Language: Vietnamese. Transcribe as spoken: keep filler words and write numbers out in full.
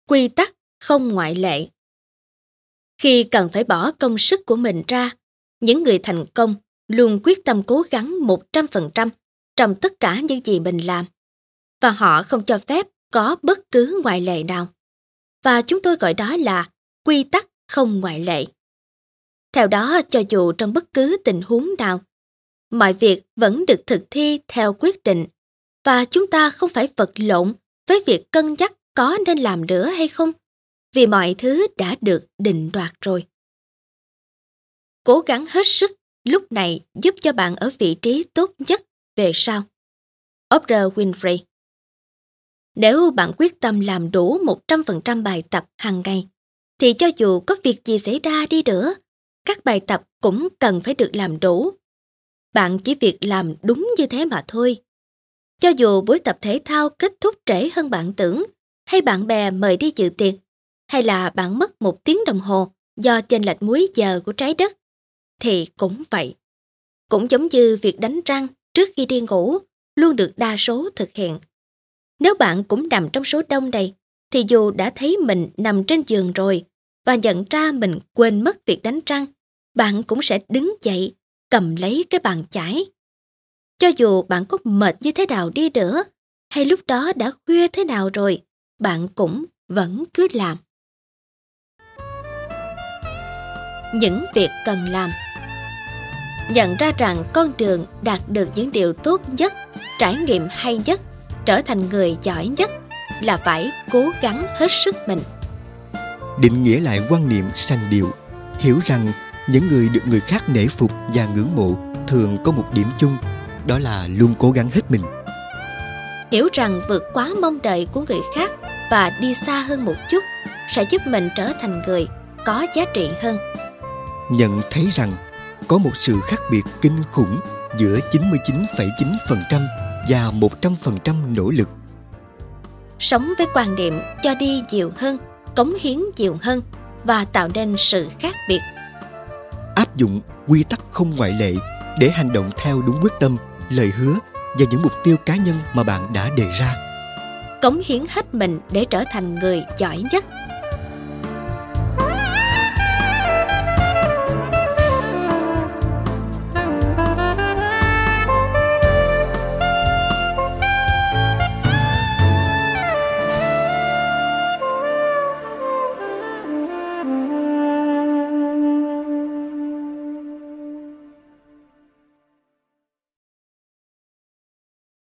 Quy tắc không ngoại lệ. Khi cần phải bỏ công sức của mình ra, những người thành công luôn quyết tâm cố gắng một trăm phần trăm trong tất cả những gì mình làm. Và họ không cho phép có bất cứ ngoại lệ nào. Và chúng tôi gọi đó là quy tắc không ngoại lệ. Theo đó, cho dù trong bất cứ tình huống nào, mọi việc vẫn được thực thi theo quyết định và chúng ta không phải vật lộn với việc cân nhắc có nên làm nữa hay không, vì mọi thứ đã được định đoạt rồi. Cố gắng hết sức lúc này giúp cho bạn ở vị trí tốt nhất về sau. Oprah Winfrey. Nếu bạn quyết tâm làm đủ một trăm phần trăm bài tập hàng ngày, thì cho dù có việc gì xảy ra đi nữa, các bài tập cũng cần phải được làm đủ. Bạn chỉ việc làm đúng như thế mà thôi. Cho dù buổi tập thể thao kết thúc trễ hơn bạn tưởng, hay bạn bè mời đi dự tiệc, hay là bạn mất một tiếng đồng hồ do chênh lệch múi giờ của trái đất, thì cũng vậy. Cũng giống như việc đánh răng trước khi đi ngủ luôn được đa số thực hiện. Nếu bạn cũng nằm trong số đông này, thì dù đã thấy mình nằm trên giường rồi và nhận ra mình quên mất việc đánh răng, bạn cũng sẽ đứng dậy, cầm lấy cái bàn chải. Cho dù bạn có mệt như thế nào đi nữa, hay lúc đó đã khuya thế nào rồi, bạn cũng vẫn cứ làm. Những việc cần làm. Nhận ra rằng con đường đạt được những điều tốt nhất, trải nghiệm hay nhất, trở thành người giỏi nhất là phải cố gắng hết sức mình. Định nghĩa lại quan niệm sanh điệu, hiểu rằng những người được người khác nể phục và ngưỡng mộ thường có một điểm chung, đó là luôn cố gắng hết mình. Hiểu rằng vượt quá mong đợi của người khác và đi xa hơn một chút sẽ giúp mình trở thành người có giá trị hơn. Nhận thấy rằng có một sự khác biệt kinh khủng giữa chín mươi chín phẩy chín phần trăm và một trăm phần trăm nỗ lực. Sống với quan niệm cho đi nhiều hơn, cống hiến nhiều hơn và tạo nên sự khác biệt. Áp dụng quy tắc không ngoại lệ để hành động theo đúng quyết tâm, lời hứa và những mục tiêu cá nhân mà bạn đã đề ra. Cống hiến hết mình để trở thành người giỏi nhất.